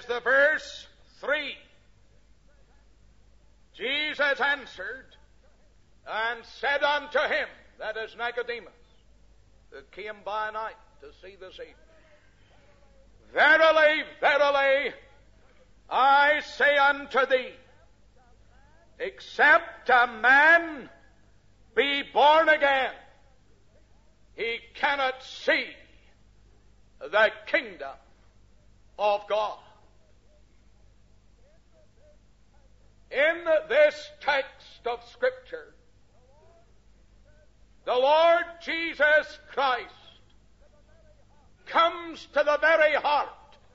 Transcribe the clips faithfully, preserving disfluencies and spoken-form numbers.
says the verse three. Jesus answered and said unto him, that is Nicodemus, who came by night to see this evening, Verily, verily, I say unto thee, except a man be born again, he cannot see the kingdom of God. In this text of Scripture, the Lord Jesus Christ comes to the very heart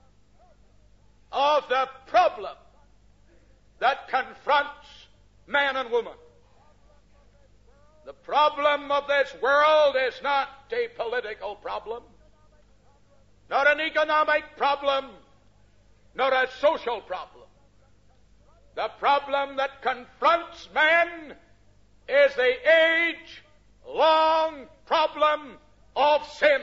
of the problem that confronts man and woman. The problem of this world is not a political problem, not an economic problem, not a social problem. The problem that confronts man is the age-long problem of sin.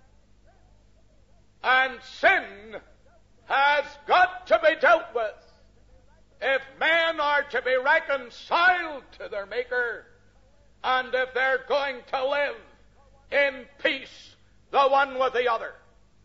And sin has got to be dealt with if men are to be reconciled to their Maker, and if they're going to live in peace the one with the other.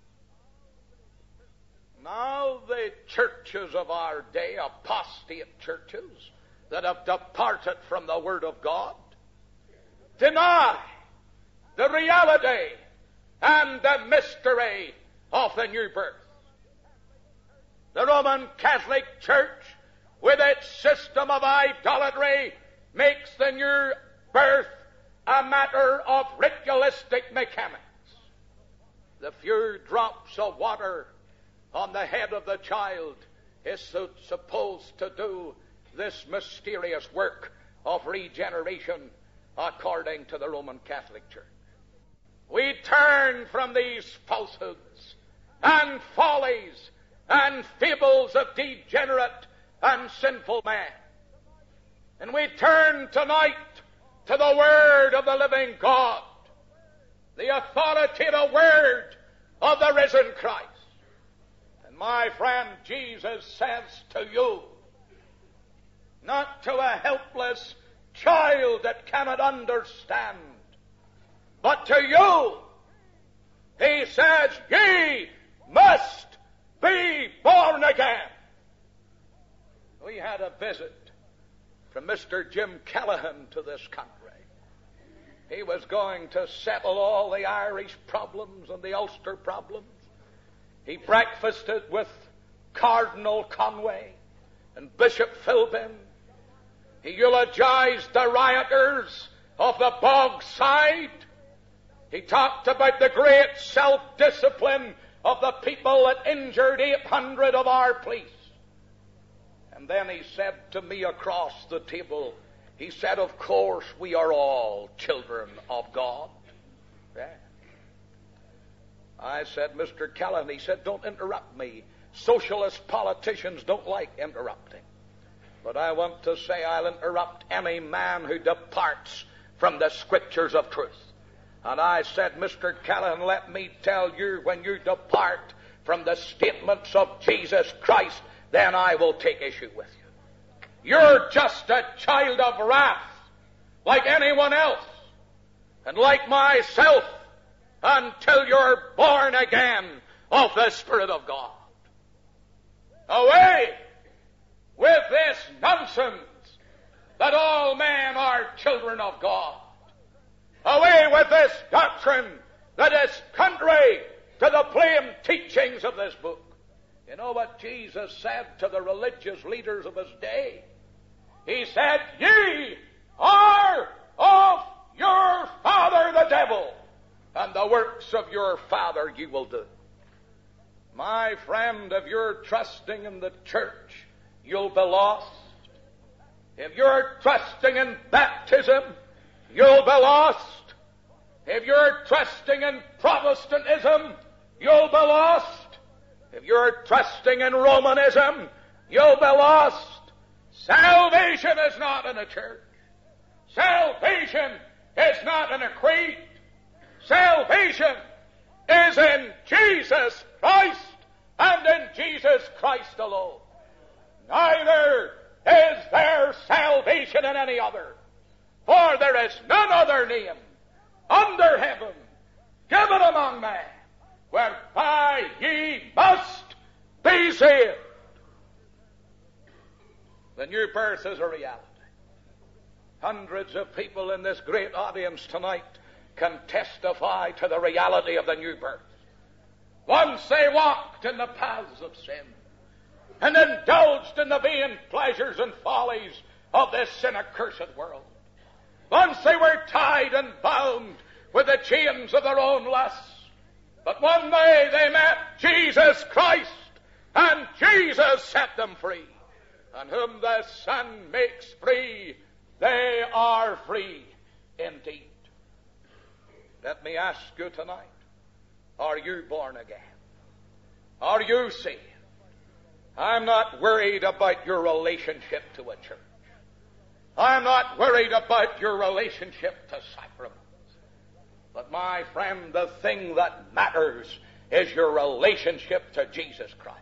Now the churches of our day, apostate churches that have departed from the Word of God, deny the reality and the mystery of the new birth. The Roman Catholic Church, with its system of idolatry, makes the new birth a matter of ritualistic mechanics. The few drops of water on the head of the child is so supposed to do this mysterious work of regeneration according to the Roman Catholic Church. We turn from these falsehoods and follies and fables of degenerate and sinful man, and we turn tonight to the Word of the living God, the authoritative Word of the risen Christ. And my friend, Jesus says to you, not to a helpless child that cannot understand, but to you, he says, ye must be born again. We had a visit from Mister Jim Callahan to this country. He was going to settle all the Irish problems and the Ulster problems. He breakfasted with Cardinal Conway and Bishop Philbin. He eulogized the rioters of the Bogside. He talked about the great self-discipline of the people that injured eight hundred of our police. And then he said to me across the table, he said, of course we are all children of God. Yeah. I said, Mister Callahan, he said, don't interrupt me. Socialist politicians don't like interrupting. But I want to say I'll interrupt any man who departs from the Scriptures of truth. And I said, Mister Callahan, let me tell you, when you depart from the statements of Jesus Christ, then I will take issue with you. You're just a child of wrath, like anyone else, and like myself, until you're born again of the Spirit of God. Away with this nonsense that all men are children of God. Away with this doctrine that is contrary to the plain teachings of this book. You know what Jesus said to the religious leaders of his day? He said, ye are of your father the devil, and the works of your father you will do. My friend, if you're trusting in the church, you'll be lost. If you're trusting in baptism, you'll be lost. If you're trusting in Protestantism, you'll be lost. If you're trusting in Romanism, you'll be lost. Salvation is not in a church. Salvation is not in a creed. Salvation is in Jesus Christ and in Jesus Christ alone. Neither is there salvation in any other. For there is none other name under heaven given among men whereby ye must be saved. The new birth is a reality. Hundreds of people in this great audience tonight can testify to the reality of the new birth. Once they walked in the paths of sin and indulged in the vain pleasures and follies of this sin-accursed world. Once they were tied and bound with the chains of their own lusts. But one day they met Jesus Christ, and Jesus set them free. And whom the Son makes free, they are free indeed. Let me ask you tonight, are you born again? Are you saved? I'm not worried about your relationship to a church. I'm not worried about your relationship to sacraments. But my friend, the thing that matters is your relationship to Jesus Christ.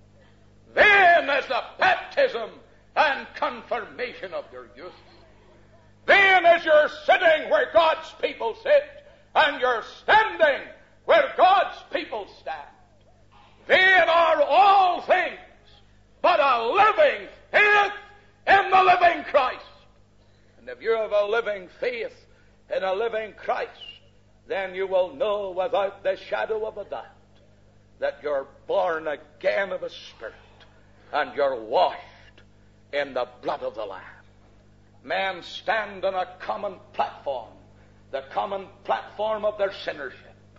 Then is the baptism and confirmation of your youth. Then is your sitting where God's people sit, and your standing where God's people stand. Then are all things but a living faith in the living Christ. And if you have a living faith in a living Christ, then you will know without the shadow of a doubt that you're born again of a Spirit and you're washed in the blood of the Lamb. Men stand on a common platform, the common platform of their sinnership.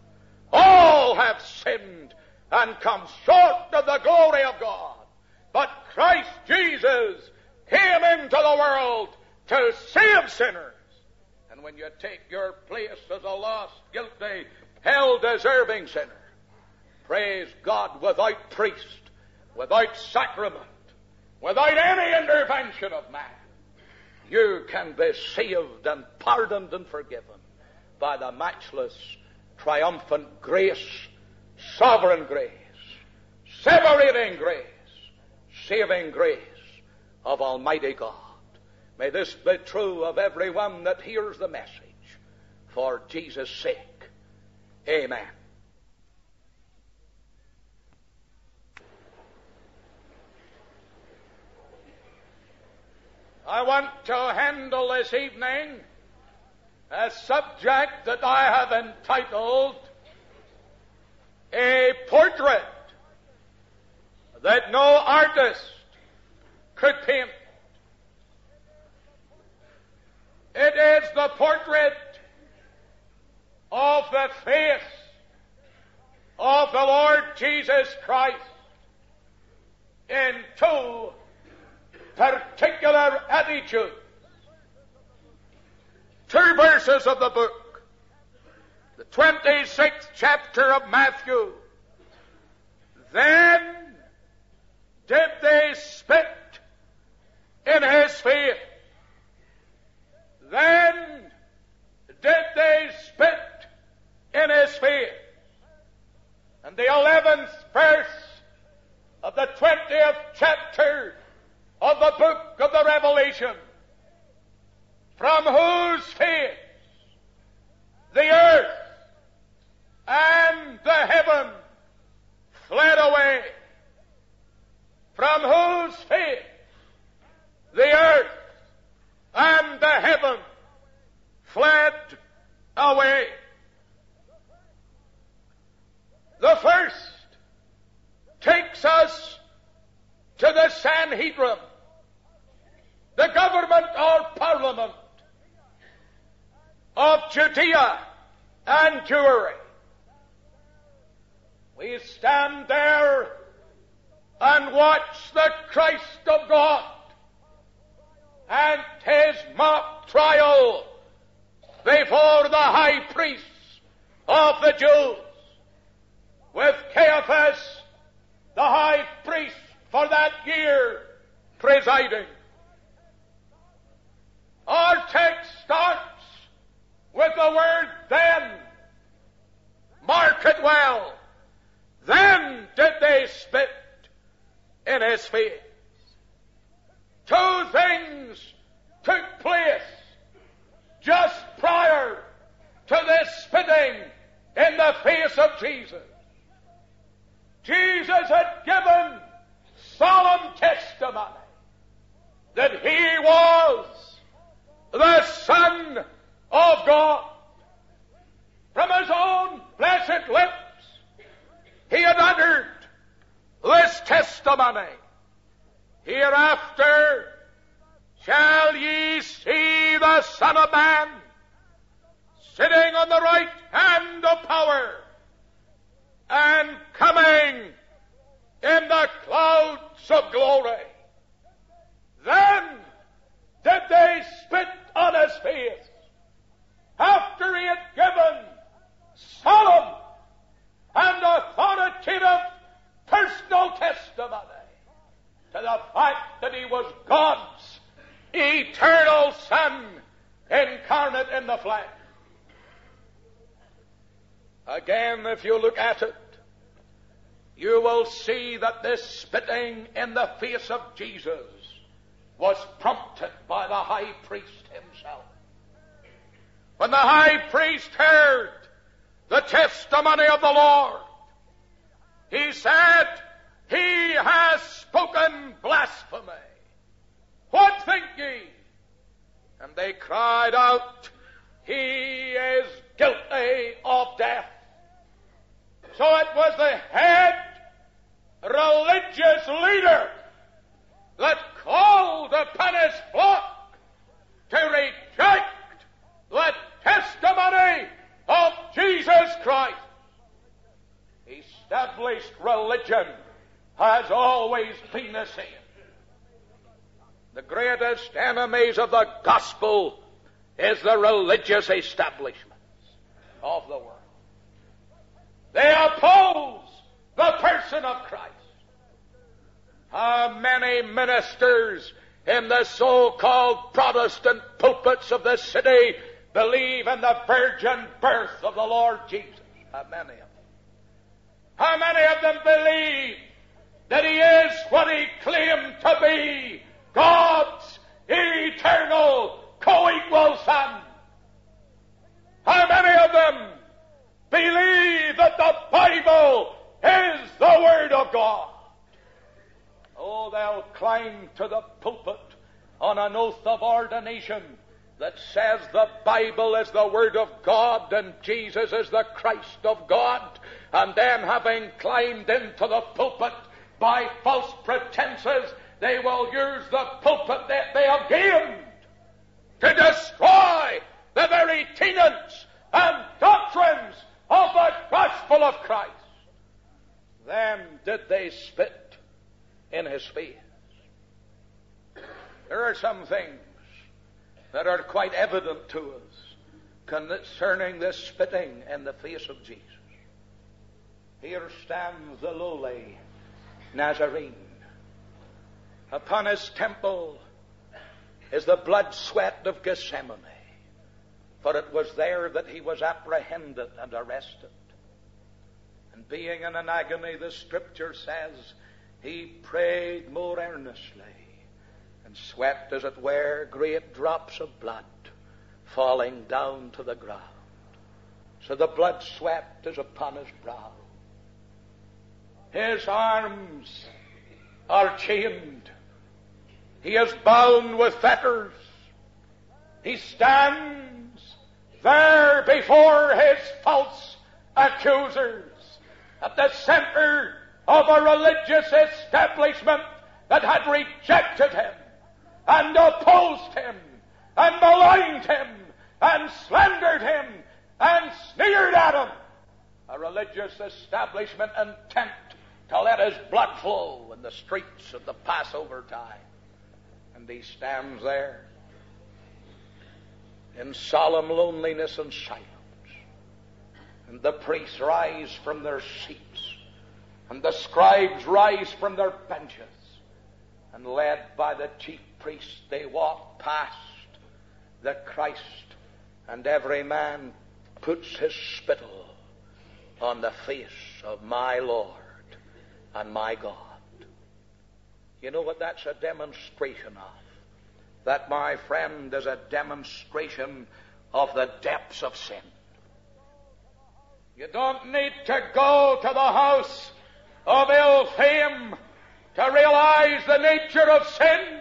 All have sinned and come short of the glory of God. But Christ Jesus came into the world to save sinners. And when you take your place as a lost, guilty, hell-deserving sinner, praise God, without priest, without sacrament, without any intervention of man, you can be saved and pardoned and forgiven by the matchless, triumphant grace, sovereign grace, separating grace, saving grace of Almighty God. May this be true of everyone that hears the message. For Jesus' sake. Amen. I want to handle this evening a subject that I have entitled A Portrait That No Artist Could Paint. It is the portrait of the face of the Lord Jesus Christ in two particular attitudes. Two verses of the book, the twenty-sixth chapter of Matthew. Then did they spit in his face. Then did they spit in his face. And the eleventh verse of the twentieth chapter of the book of the Revelation, from whose face the earth and the heaven fled away. From whose face the earth and the heaven fled away. The first takes us to the Sanhedrin, the government or parliament of Judea and Jewry. We stand there and watch the Christ of God and his mock trial before the high priests of the Jews, with Caiaphas, the high priest for that year, presiding. Our text starts with the word then. Mark it well. Then did they spit in his face. Two things took place just prior to this spitting in the face of Jesus. Jesus had given solemn testimony that he was the Son of God. From his own blessed lips, he had uttered this testimony: hereafter shall ye see the Son of Man sitting on the right hand of power and coming in the clouds of glory. Then did they spit on his face, after he had given solemn and authoritative personal testimony to the fact that he was God's eternal Son incarnate in the flesh. Again, if you look at it, you will see that this spitting in the face of Jesus was prompted by the high priest himself. When the high priest heard the testimony of the Lord, he said, he has spoken blasphemy. What think ye? And they cried out, he is guilty of death. So it was the head religious leader that called upon his flock to reject the testimony of Jesus Christ. Established religion has always been the same. The greatest enemies of the gospel is the religious establishments of the world. They oppose the person of Christ. How many ministers in the so-called Protestant pulpits of the city believe in the virgin birth of the Lord Jesus? How many of them? How many of them believe that he is what he claimed to be, God's eternal co-equal Son? How many of them believe that the Bible is the Word of God? Oh, they'll climb to the pulpit on an oath of ordination that says the Bible is the Word of God and Jesus is the Christ of God, and then, having climbed into the pulpit by false pretenses, they will use the pulpit that they have gained to destroy the very tenets and doctrines of the gospel of Christ. Then did they spit in his face. There are some things that are quite evident to us concerning this spitting in the face of Jesus. Here stands the lowly Nazarene. Upon his temple is the blood sweat of Gethsemane, for it was there that he was apprehended and arrested. And being in an agony, the Scripture says, he prayed more earnestly, and sweat, as it were, great drops of blood falling down to the ground. So the blood sweat is upon his brow. His arms are chained. He is bound with fetters. He stands there before his false accusers at the center of a religious establishment that had rejected him and opposed him and maligned him and slandered him and sneered at him. A religious establishment intent to let his blood flow in the streets of the Passover time. And he stands there in solemn loneliness and silence. And the priests rise from their seats, and the scribes rise from their benches, and led by the chief priests, they walk past the Christ, and every man puts his spittle on the face of my Lord and my God. You know what that's a demonstration of? That, my friend, is a demonstration of the depths of sin. You don't need to go to the house of ill fame to realize the nature of sin.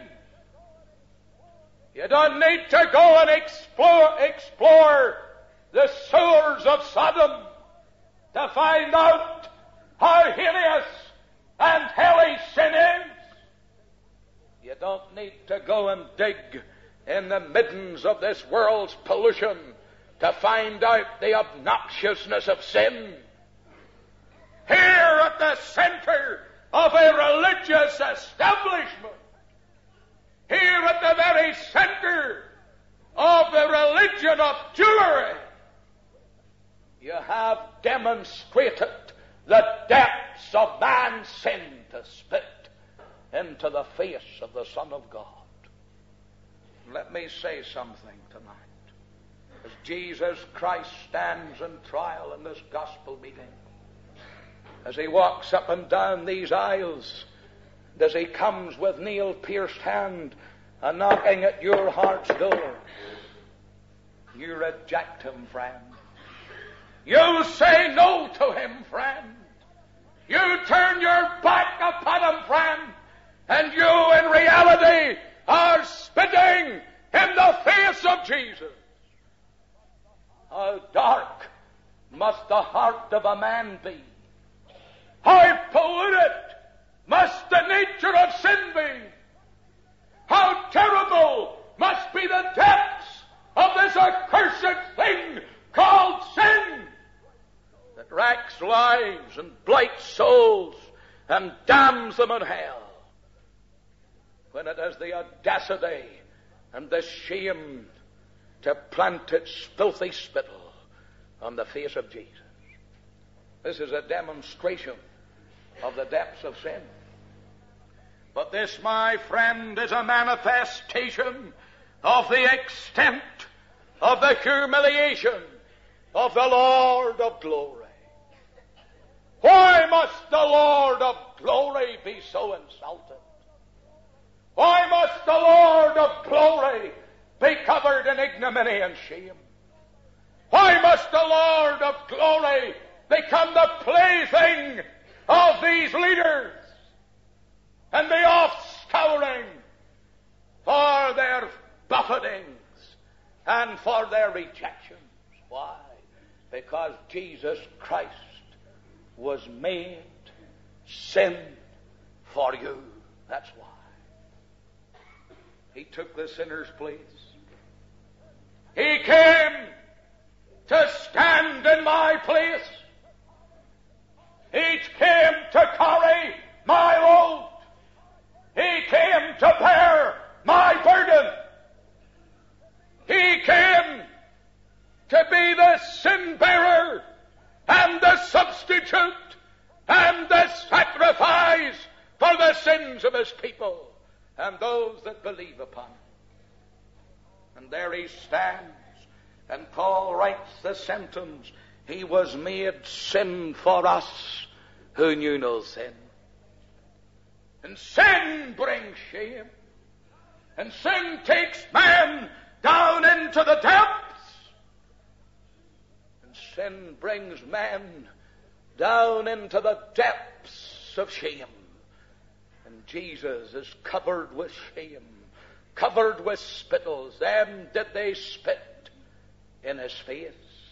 You don't need to go and explore, explore the sewers of Sodom to find out how hideous and hellish sin is. You don't need to go and dig in the middens of this world's pollution to find out the obnoxiousness of sin. Here at the center of a religious establishment, here at the very center of the religion of Jewry, you have demonstrated the depths of man's sin to spit into the face of the Son of God. Let me say something tonight. As Jesus Christ stands in trial in this gospel meeting, as he walks up and down these aisles, and as he comes with nail-pierced hand and knocking at your heart's door, you reject him, friend. You say no to him, friend. You turn your back upon him, friend. And you, in reality, are spitting in the face of Jesus. How dark must the heart of a man be? How polluted must the nature of sin be? How terrible must be the depths of this accursed thing called sin, that racks lives and blights souls and damns them in hell, when it has the audacity and the shame to plant its filthy spittle on the face of Jesus. This is a demonstration of the depths of sin. But this, my friend, is a manifestation of the extent of the humiliation of the Lord of glory. Why must the Lord of glory be so insulted? Why must the Lord of glory be covered in ignominy and shame? Why must the Lord of glory become the plaything of these leaders and be off-scouring for their buffetings and for their rejections? Why? Because Jesus Christ was made sin for you. That's why. He took the sinner's place. He came to stand in my place. He came to carry my load. He came to bear my burden. He came to be the sin bearer and the substitute and the sacrifice for the sins of his people and those that believe upon him. And there he stands, and Paul writes the sentence, he was made sin for us who knew no sin. And sin brings shame, and sin takes man down into the depths, and sin brings man down into the depths of shame. And Jesus is covered with shame, covered with spittles. Then did they spit in his face.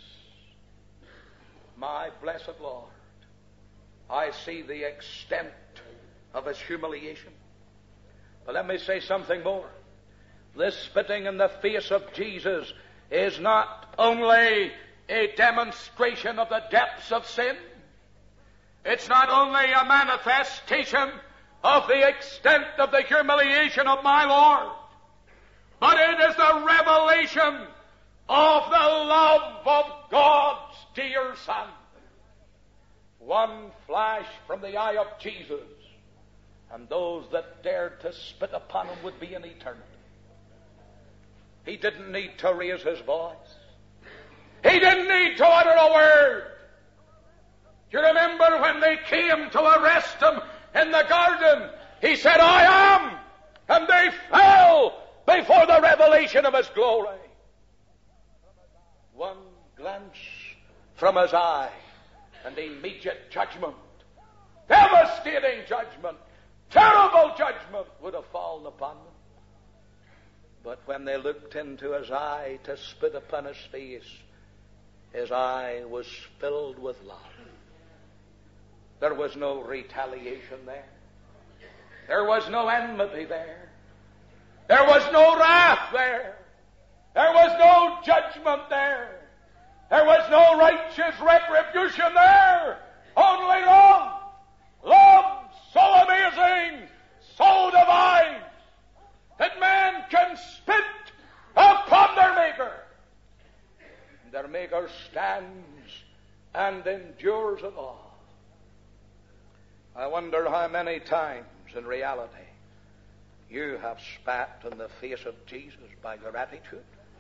My blessed Lord, I see the extent of his humiliation. But let me say something more. This spitting in the face of Jesus is not only a demonstration of the depths of sin. It's not only a manifestation of the extent of the humiliation of my Lord, but it is the revelation of the love of God's dear Son. One flash from the eye of Jesus, and those that dared to spit upon him would be in eternity. He didn't need to raise his voice. He didn't need to utter a word. Do you remember when they came to arrest him in the garden? He said, I am. And they fell before the revelation of his glory. One glance from his eye and immediate judgment, devastating judgment, terrible judgment would have fallen upon them. But when they looked into his eye to spit upon his face, his eye was filled with love. There was no retaliation there. There was no enmity there. There was no wrath there. There was no judgment there. There was no righteous retribution there. Only love. Love so amazing, so divine, that man can spit upon their Maker. And their Maker stands and endures it all. I wonder how many times in reality you have spat in the face of Jesus by your attitude.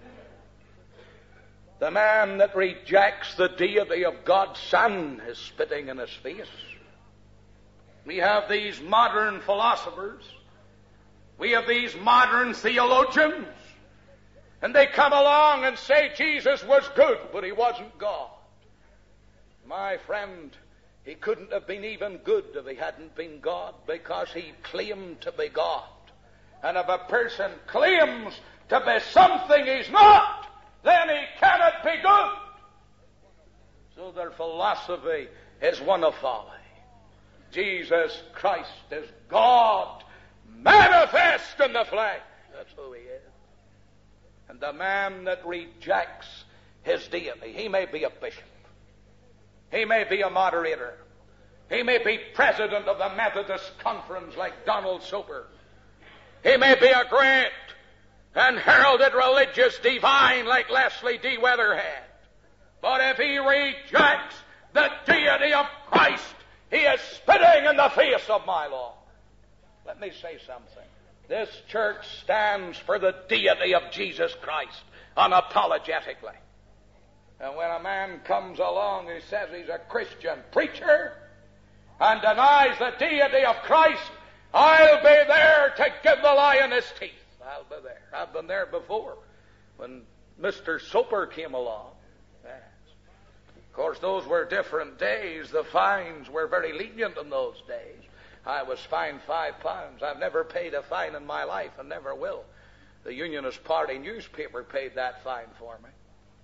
The man that rejects the deity of God's Son is spitting in his face. We have these modern philosophers. We have these modern theologians. And they come along and say Jesus was good, but he wasn't God. My friend, he couldn't have been even good if he hadn't been God, because he claimed to be God. And if a person claims to be something he's not, then he cannot be good. So their philosophy is one of folly. Jesus Christ is God manifest in the flesh. That's who he is. And the man that rejects his deity, he may be a bishop. He may be a moderator. He may be president of the Methodist Conference like Donald Soper. He may be a great and heralded religious divine like Leslie D. Weatherhead. But if he rejects the deity of Christ, he is spitting in the face of my Lord. Let me say something. This church stands for the deity of Jesus Christ unapologetically. And when a man comes along who says he's a Christian preacher and denies the deity of Christ, I'll be there to give the lion his teeth. I'll be there. I've been there before when Mister Soper came along. Yes. Of course, those were different days. The fines were very lenient in those days. I was fined five pounds. I've never paid a fine in my life and never will. The Unionist Party newspaper paid that fine for me.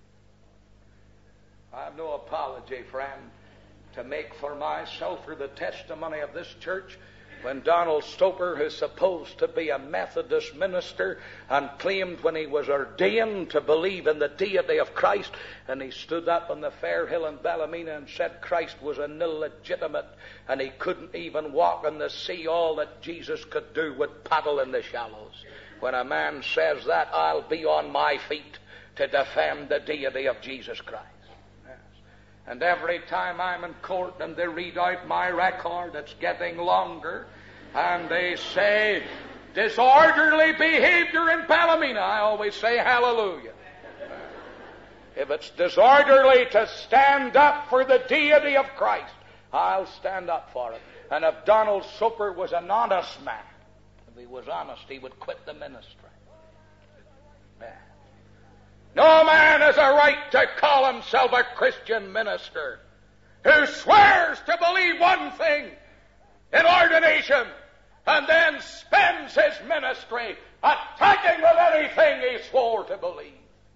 I have no apology, friend, to make for myself or the testimony of this church. When Donald Soper, who's supposed to be a Methodist minister and claimed when he was ordained to believe in the deity of Christ, and he stood up on the Fair Hill in Ballymena and said Christ was an illegitimate and he couldn't even walk in the sea, all that Jesus could do would paddle in the shallows. When a man says that, I'll be on my feet to defend the deity of Jesus Christ. And every time I'm in court and they read out my record, it's getting longer, and they say, disorderly behavior in Ballymena, I always say hallelujah. If it's disorderly to stand up for the deity of Christ, I'll stand up for it. And if Donald Soper was an honest man, if he was honest, he would quit the ministry. Yeah. No man has a right to call himself a Christian minister who swears to believe one thing in ordination and then spends his ministry attacking with anything he swore to believe.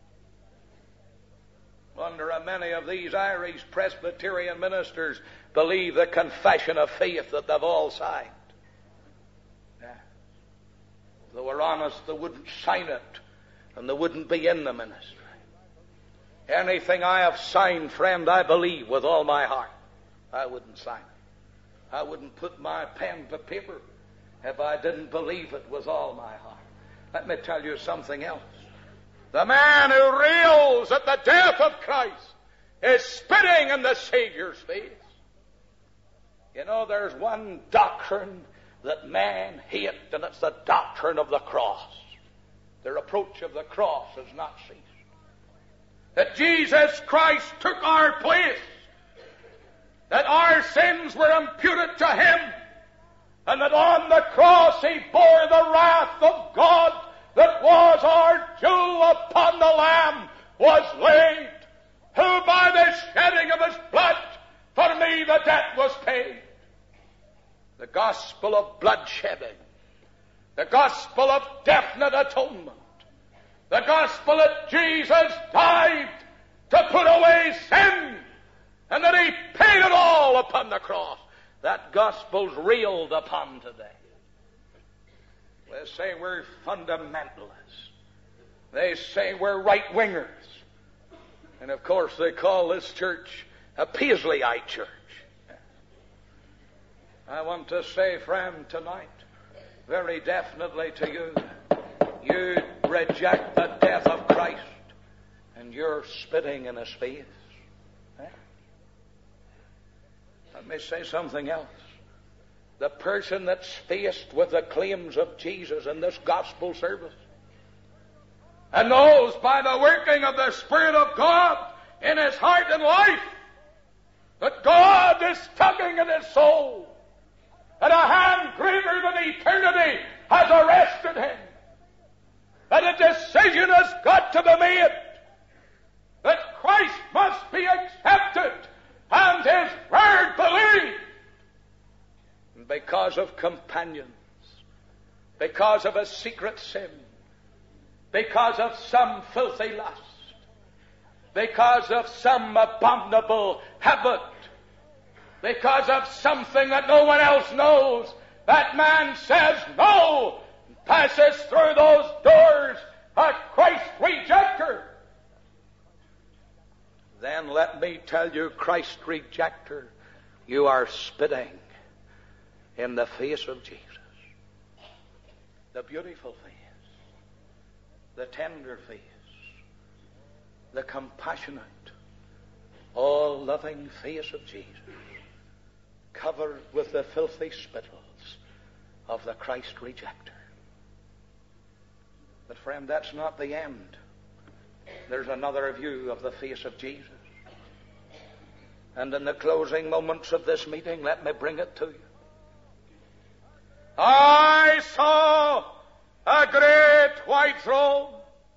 Wonder how many of these Irish Presbyterian ministers believe the confession of faith that they've all signed. Yeah. If they were honest, they wouldn't sign it. And they wouldn't be in the ministry. Anything I have signed, friend, I believe with all my heart. I wouldn't sign it. I wouldn't put my pen to paper if I didn't believe it with all my heart. Let me tell you something else. The man who rails at the death of Christ is spitting in the Savior's face. You know, there's one doctrine that men hate, and it's the doctrine of the cross. The reproach of the cross has not ceased. That Jesus Christ took our place. That our sins were imputed to Him. And that on the cross gospel of bloodshedding, the gospel of definite atonement, the gospel that Jesus died to put away sin, and that he paid it all upon the cross. That gospel's reeled upon today. They say we're fundamentalists. They say we're right-wingers. And of course they call this church a Paisleyite church. I want to say, friend, tonight, very definitely to you, you reject the death of Christ, and you're spitting in his face. Let me say something else. The person that's faced with the claims of Jesus in this gospel service and knows by the working of the Spirit of God in his heart and life that God is tugging at his soul, and a hand greater than eternity has arrested him, that a decision has got to be made, that Christ must be accepted and his word believed. And because of companions, because of a secret sin, because of some filthy lust, because of some abominable habit, because of something that no one else knows, that man says no, and passes through those doors a Christ rejecter. Then let me tell you, Christ rejecter, you are spitting in the face of Jesus. The beautiful face, the tender face, the compassionate, all-loving face of Jesus, covered with the filthy spittles of the Christ rejecter. But friend, that's not the end. There's another view of the face of Jesus. And in the closing moments of this meeting, let me bring it to you. I saw a great white throne,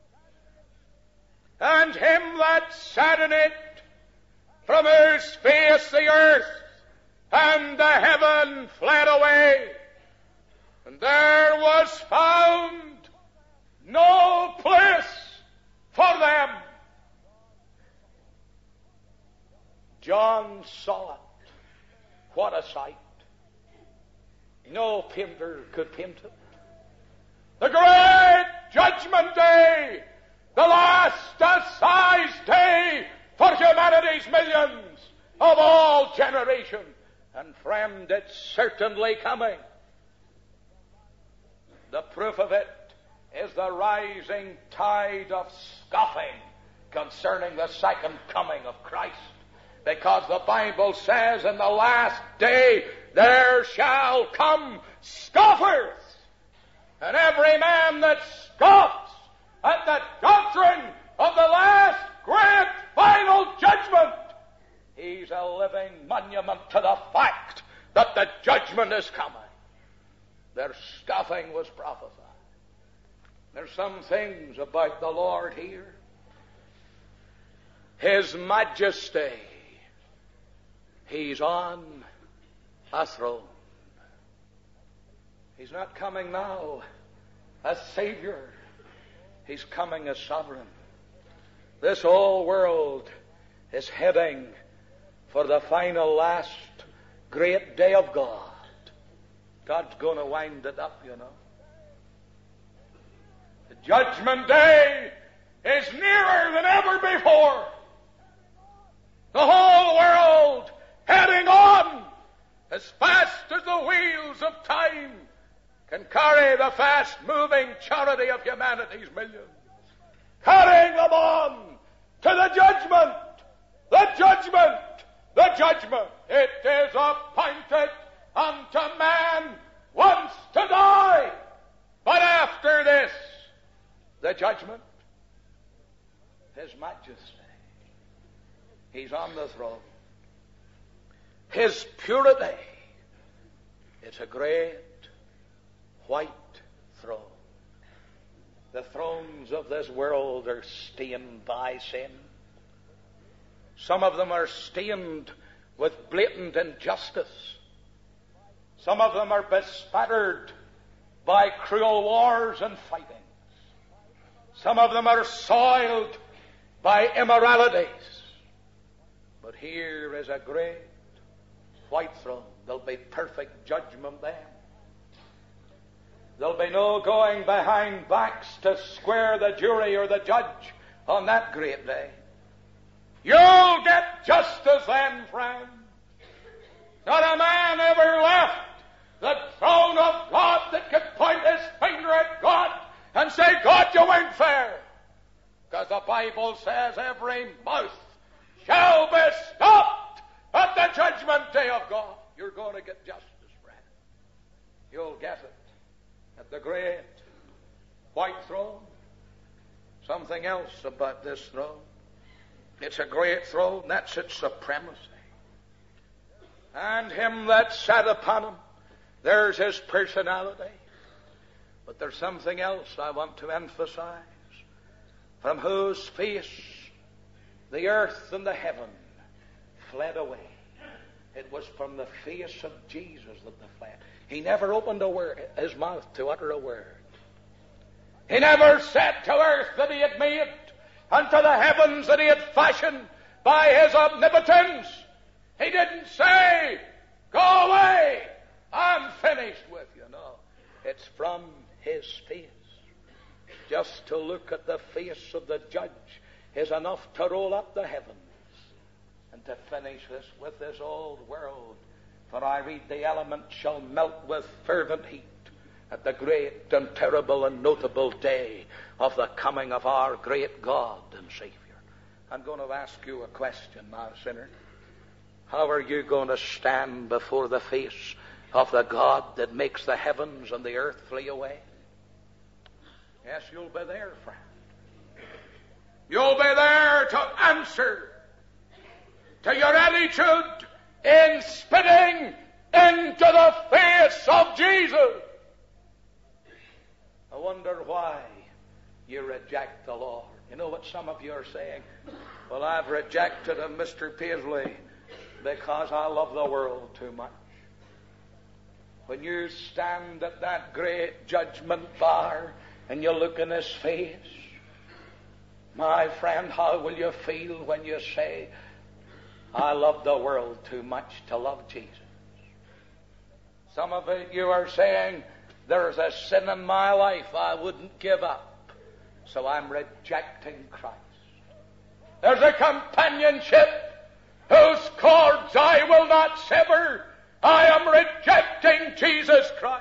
and him that sat in it, from whose face the earth and the heaven fled away, and there was found no place for them. John saw it. What a sight. No painter could paint it. The great judgment day, the last assize day for humanity's millions of all generations. And friend, it's certainly coming. The proof of it is the rising tide of scoffing concerning the second coming of Christ. Because the Bible says in the last day there shall come scoffers, and every man that scoffs at the doctrine of the last great final judgment, he's a living monument to the fact that the judgment is coming. Their scoffing was prophesied. There's some things about the Lord here. His majesty, he's on a throne. He's not coming now as Savior. He's coming as sovereign. This whole world is heading for the final last great day of God. God's going to wind it up, you know. The judgment day is nearer than ever before. The whole world heading on as fast as the wheels of time can carry the fast-moving chariot of humanity's millions, carrying them on to the judgment, the judgment, the judgment. It is appointed unto man once to die, but after this, the judgment. His majesty, he's on the throne. His purity, it's a great white throne. The thrones of this world are stained by sin. Some of them are stained with blatant injustice. Some of them are bespattered by cruel wars and fightings. Some of them are soiled by immoralities. But here is a great white throne. There'll be perfect judgment then. There'll be no going behind backs to square the jury or the judge on that great day. You'll get justice then, friend. Not a man ever left the throne of God that could point his finger at God and say, God, you weren't fair. Because the Bible says every mouth shall be stopped at the judgment day of God. You're going to get justice, friend. You'll get it at the great white throne. Something else about this throne. It's a great throne. That's its supremacy. And him that sat upon him, there's his personality. But there's something else I want to emphasize. From whose face the earth and the heaven fled away. It was from the face of Jesus that they fled. He never opened a word, his mouth to utter a word. He never said to earth that he had made, and to the heavens that he had fashioned by his omnipotence. He didn't say, go away, I'm finished with you. No, it's from his face. Just to look at the face of the judge is enough to roll up the heavens. And to finish this with this old world, for I read the elements shall melt with fervent heat at the great and terrible and notable day of the coming of our great God and Savior. I'm going to ask you a question, my sinner. How are you going to stand before the face of the God that makes the heavens and the earth flee away? Yes, you'll be there, friend. You'll be there to answer to your attitude in spitting into the face of Jesus. I wonder why you reject the Lord. You know what some of you are saying? Well, I've rejected him, Mister Paisley, because I love the world too much. When you stand at that great judgment bar and you look in his face, my friend, how will you feel when you say, I love the world too much to love Jesus? Some of you are saying, there's a sin in my life I wouldn't give up, so I'm rejecting Christ. There's a companionship whose cords I will not sever. I am rejecting Jesus Christ.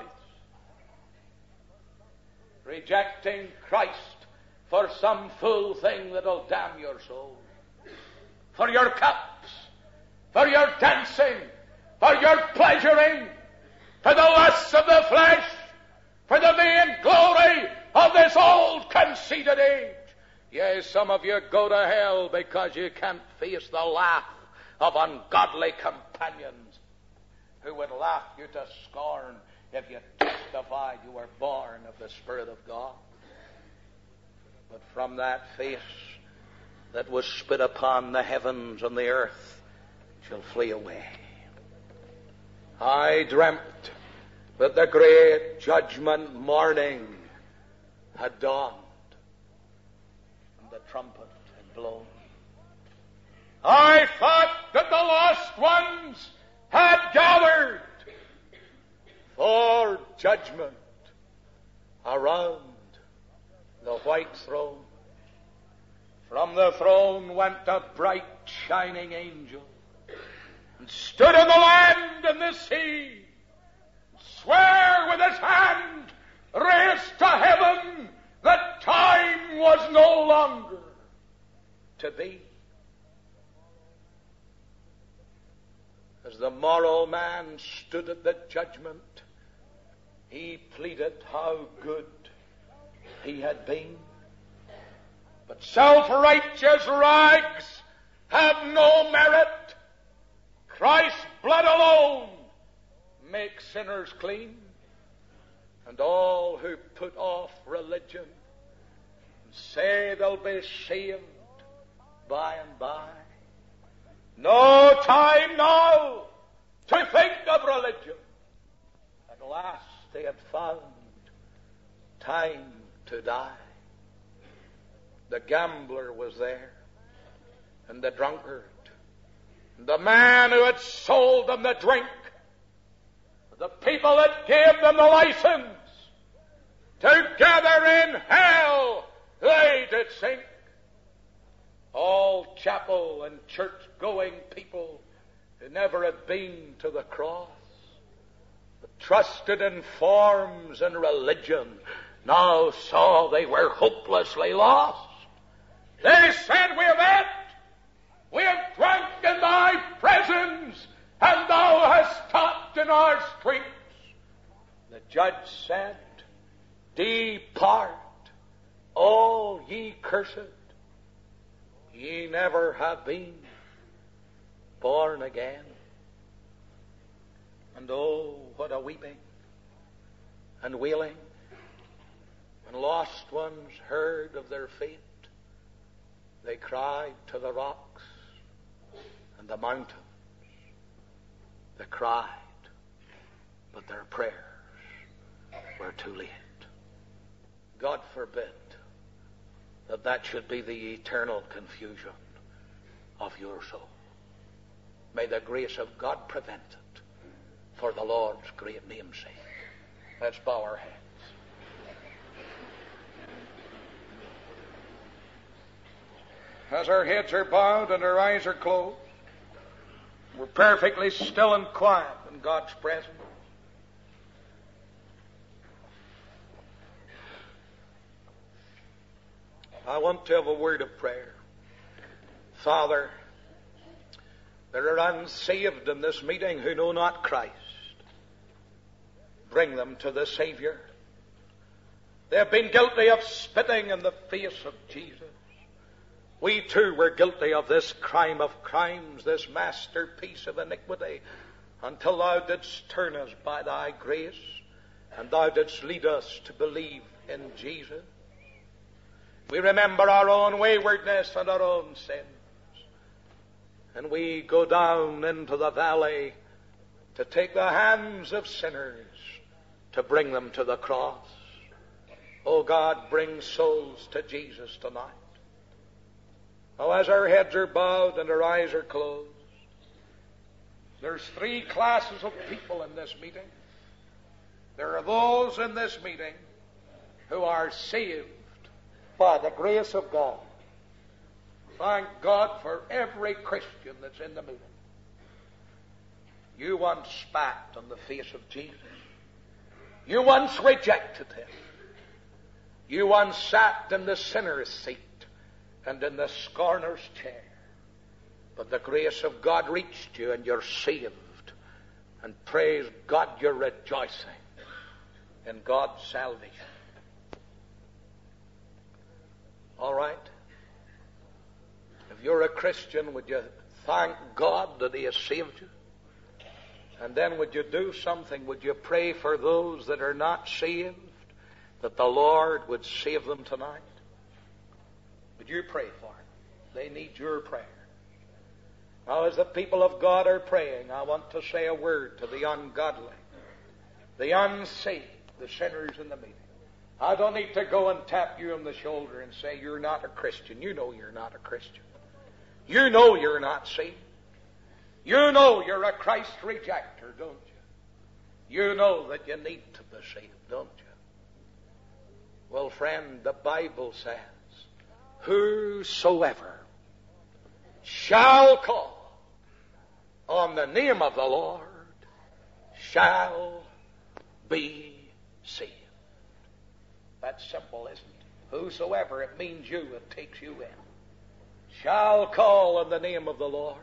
Rejecting Christ for some fool thing that'll damn your soul. For your cups, for your dancing, for your pleasuring, for the lusts of the flesh, for the vain glory of this old conceited age. Yes, some of you go to hell because you can't face the laugh of ungodly companions who would laugh you to scorn if you testified you were born of the Spirit of God. But from that face that was spit upon, the heavens and the earth shall flee away. I dreamt that the great judgment morning had dawned, and the trumpet had blown. I thought that the lost ones had gathered for judgment around the white throne. From the throne went a bright shining angel and stood in the land and the sea, swear with his hand raised to heaven that time was no longer to be. As the moral man stood at the judgment, he pleaded how good he had been. But self-righteous rags have no merit. Christ's blood alone makes sinners clean. And all who put off religion and say they'll be saved by and by, no time now to think of religion. At last they had found time to die. The gambler was there, and the drunkard, and the man who had sold them the drink, the people that gave them the license. Together in hell they did sink. All chapel and church-going people who never had been to the cross, but trusted in forms and religion, now saw they were hopelessly lost. They said, "We have ate, we have drunk in thy presence, and thou hast taught in our streets." The judge said, "Depart, all ye cursed, ye never have been born again." And oh, what a weeping and wailing when lost ones heard of their fate. They cried to the rocks and the mountains. They cried, but their prayers were too late. God forbid that that should be the eternal confusion of your soul. May the grace of God prevent it for the Lord's great name's sake. Let's bow our heads. As our heads are bowed and our eyes are closed, we're perfectly still and quiet in God's presence. I want to have a word of prayer. Father, there are unsaved in this meeting who know not Christ. Bring them to the Savior. They have been guilty of spitting in the face of Jesus. We too were guilty of this crime of crimes, this masterpiece of iniquity, until thou didst turn us by thy grace, and thou didst lead us to believe in Jesus. We remember our own waywardness and our own sins, and we go down into the valley to take the hands of sinners to bring them to the cross. Oh God, bring souls to Jesus tonight. Now, as our heads are bowed and our eyes are closed, there's three classes of people in this meeting. There are those in this meeting who are saved by the grace of God. Thank God for every Christian that's in the meeting. You once spat on the face of Jesus. You once rejected him. You once sat in the sinner's seat and in the scorner's chair. But the grace of God reached you and you're saved. And praise God, you're rejoicing in God's salvation. All right? If you're a Christian, would you thank God that he has saved you? And then would you do something? Would you pray for those that are not saved, that the Lord would save them tonight? Would you pray for them? They need your prayer. Now, as the people of God are praying, I want to say a word to the ungodly, the unsaved, the sinners in the meeting. I don't need to go and tap you on the shoulder and say, you're not a Christian. You know you're not a Christian. You know you're not saved. You know you're a Christ rejecter, don't you? You know that you need to be saved, don't you? Well, friend, the Bible says, whosoever shall call on the name of the Lord shall be saved. That's simple, isn't it? Whosoever, it means you, it takes you in. Shall call on the name of the Lord.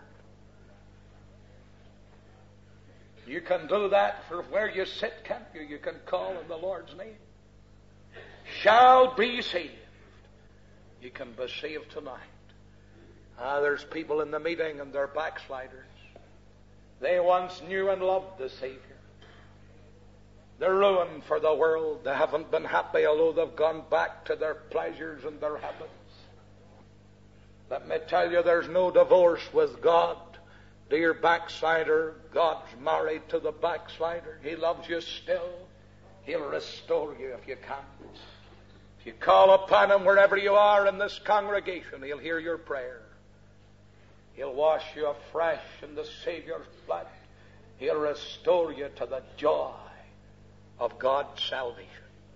You can do that for where you sit, can't you? You can call on the Lord's name. Shall be saved. You can be saved tonight. Ah, there's people in the meeting and they're backsliders. They once knew and loved the Savior. They're ruined for the world. They haven't been happy, although they've gone back to their pleasures and their habits. Let me tell you, there's no divorce with God Dear backslider, God's married to the backslider. He loves you still. He'll restore you if you can. If you call upon Him wherever you are in this congregation, He'll hear your prayer. He'll wash you afresh in the Savior's blood. He'll restore you to the joy of God's salvation.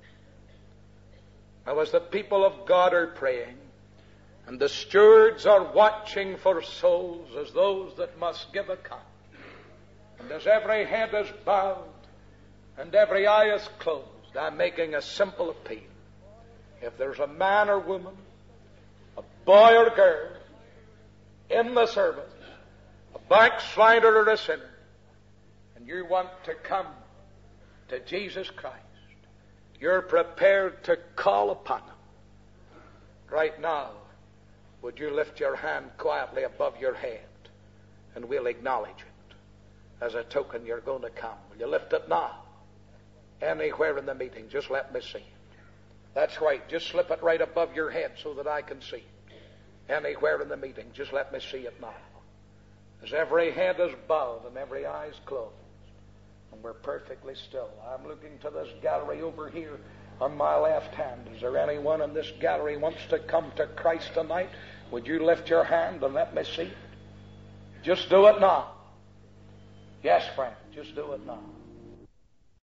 Now, as the people of God are praying, and the stewards are watching for souls as those that must give account, and as every head is bowed and every eye is closed, I'm making a simple appeal. If there's a man or woman, a boy or girl in the service, a backslider or a sinner, and you want to come to Jesus Christ, you're prepared to call upon Him. Right now, would you lift your hand quietly above your head, and we'll acknowledge it as a token you're going to come. Will you lift it now? Anywhere in the meeting, just let me see it. That's right. Just slip it right above your head so that I can see it. Anywhere in the meeting, just let me see it now. As every head is bowed and every eye is closed, and we're perfectly still. I'm looking to this gallery over here on my left hand. Is there anyone in this gallery who wants to come to Christ tonight? Would you lift your hand and let me see it? Just do it now. Yes, friend, just do it now.